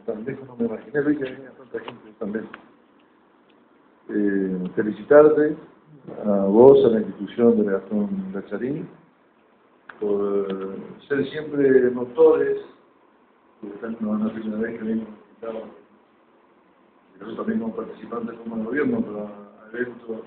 tan lejos no me imaginé, vi que venía tanta gente tan lejos. Felicitarte a vos, a la institución de Gastón Lacharín, por ser siempre motores, porque no es la primera vez que venimos invitados, nosotros también como participantes como el gobierno, pero a eventos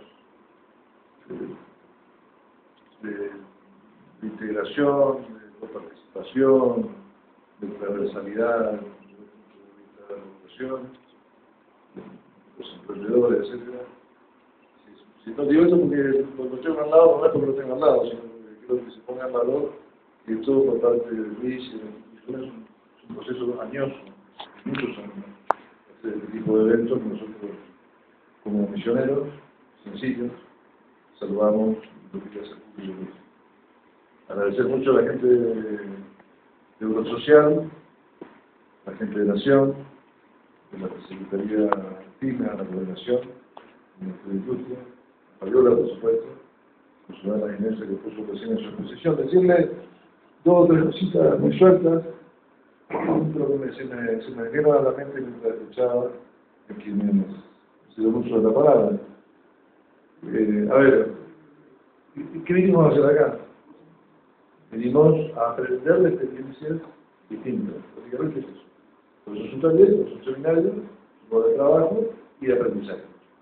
de integración, de participación, de transversalidad, de la educación, los emprendedores, etc. Si no digo esto porque cuando tengo al lado, no es porque lo tengo al lado, sino porque quiero que se ponga en valor que todo por parte de Luis es un proceso añoso, muchos años, este tipo de eventos que nosotros, como misioneros, sencillos, saludamos lo que hace público. Agradecer mucho a la gente de Eurosocial, a la gente de Nación, de la Secretaría PYME, a la Coordinación, de Industria, a Fabiola, por supuesto, con su gran Inés que puso recién en su exposición. Decirle dos o tres cositas muy sueltas, pero que se me vinieron a la mente mientras escuchaba a quienes se dio mucho de la palabra. A ver, ¿qué vinimos a hacer acá? Venimos a aprender de experiencias distintas. Básicamente es eso. Por eso es un taller, es un seminario, un modo de trabajo y de aprendizaje.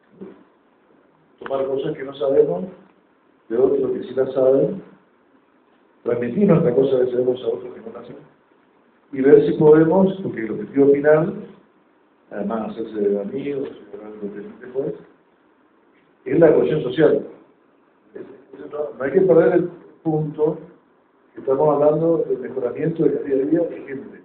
Tomar cosas que no sabemos de otros que sí las saben, transmitir nuestra cosa que sabemos a otros que no las saben, y ver si podemos, porque el objetivo final, además hacerse de amigos, después, es la cohesión social. No hay que perder el punto que estamos hablando del mejoramiento de calidad de vida de gente.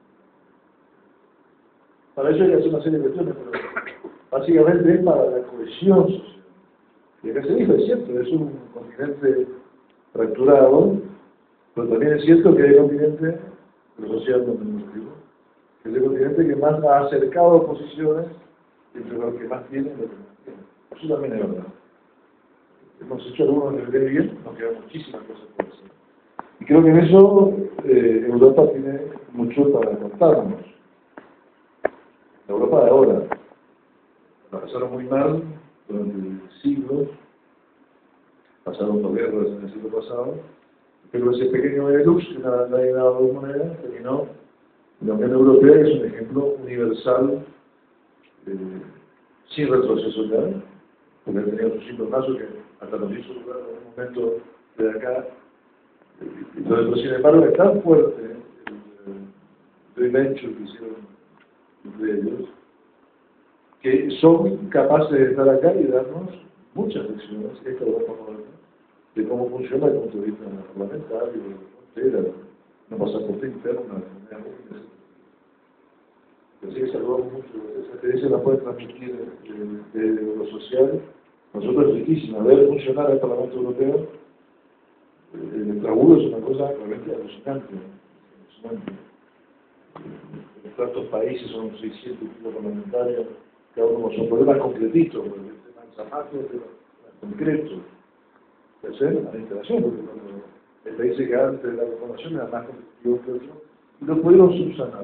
Para eso hay que hacer una serie de cuestiones, pero básicamente es para la cohesión social. Y acá se dijo, es cierto, es un continente fracturado, pero también es cierto que hay un continente, lo social no tenemos tiempo, que es el continente que más ha acercado posiciones entre los que más tienen y los que más tienen. Eso también es verdad. Hemos hecho algunos que ven bien, nos quedan muchísimas cosas por hacer. Y creo que en eso Europa tiene mucho para contarnos. La Europa de ahora la pasaron muy mal durante siglos, pasaron dos guerras en el siglo pasado, pero ese pequeño Benelux, que nadie daba dos monedas, terminó. La Unión Europea es un ejemplo universal, sin retroceso ya, porque ha tenido sus cimbronazos que hasta nos hizo lugar en un momento de acá. Pero sin embargo es tan fuerte el joint venture que hicieron entre ellos, que son capaces de estar acá y darnos muchas lecciones, esta Europa moderna, de cómo funciona desde el punto de vista parlamentario, de frontera, no pasaporte interno, la moneda única. Así que saludamos mucho, esa experiencia la puede transmitir de lo social. Nosotros es riquísima, ver funcionar el Parlamento Europeo. El Estrasburgo es una cosa realmente alucinante. En tantos países son 600 tipos parlamentarios, cada uno son problemas concretitos, el tema del zapato, el tema concreto. Tercero, la instalación, porque cuando el país que antes de la reformación era más competitivo que otro, y lo pudieron subsanar.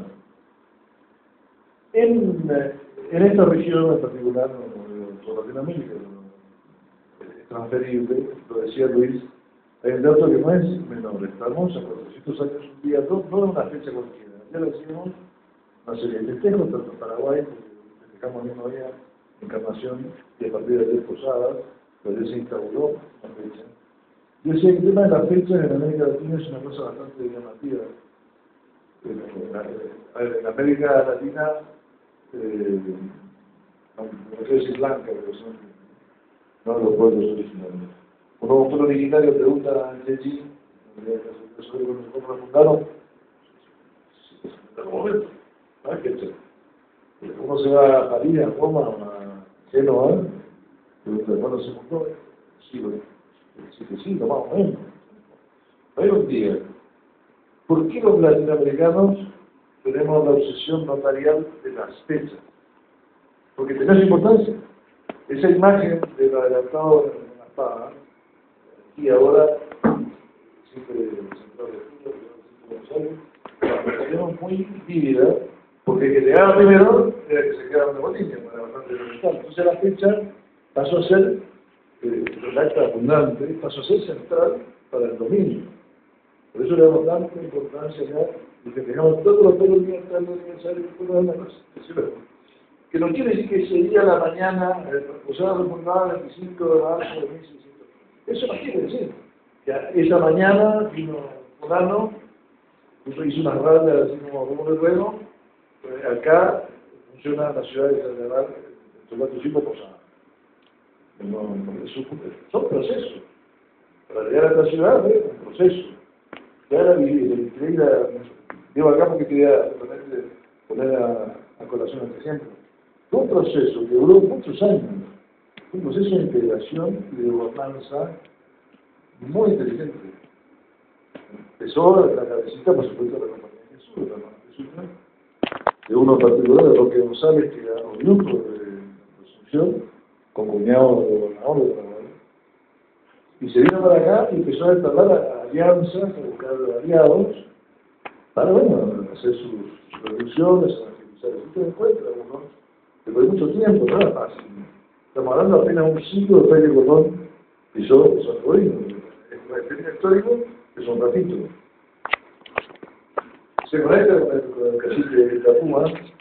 En esta región en particular, por Latinoamérica, es transferible, lo decía Luis, hay un dato que no es menor, estamos a 400 años un día, no de una fecha cualquiera. Ya lo decíamos, una serie de festejos, tanto en Paraguay, porque festejamos el mismo día Encarnación, y a partir de ayer Posadas, pero ya se instauró una fecha. Y ese tema de las fechas en América Latina es una cosa bastante llamativa. En América Latina, no quiero decir blanca, pero son no los pueblos originarios. Cuando un originario pregunta a Yeji, ¿cómo lo fundaron? En algún momento, ¿no? Que uno se va a París, a Roma, a Génova, pregunta, ¿cuándo se fundó? Sí, más o menos. Hay un día. ¿Por qué los latinoamericanos tenemos la obsesión notarial de las fechas? Porque tiene su importancia. Esa imagen del adelantado en la espada, y ahora, siempre central de Cuba, la tenemos muy vívida, Porque el que llegaba primero era el que se quedaba en Bolivia, para bastante resultado. Entonces la fecha pasó a ser, el acta abundante, pasó a ser central para el dominio. Por eso le damos tanta importancia ya, y que tengamos todos los días tal aniversario, todas las cosas. Que no quiere decir que ese día a la mañana, posada fundada el 25 de marzo de 1600. Eso no quiere decir que esa mañana vino fulano, hizo unas rayas así como de ruedo. Acá funciona la ciudad de Carnaval, el 25 posada. Son procesos. Para llegar a esta ciudad es un proceso. Ya la viví, digo acá porque quería poner a colación este ejemplo. Fue un proceso que duró muchos años. Fue un proceso de integración y de gobernanza muy inteligente. Empezó la cabecita, por supuesto, de la compañía de Jesús, la hermana Jesús, de uno particular, de Roque González, que era oriundo de Asunción, con cuñado de gobernador de Paraguay. Y se vino para acá y empezó a instalar alianzas, a buscar aliados, para, bueno, hacer sus revoluciones, a agilizar el sitio de encuentro, ¿no? Pero de mucho tiempo, no era fácil. Estamos hablando apenas un siglo después que Colón pisó Santo Domingo. El primer histórico es un ratito. Se conecta con el cacique de Itapúa,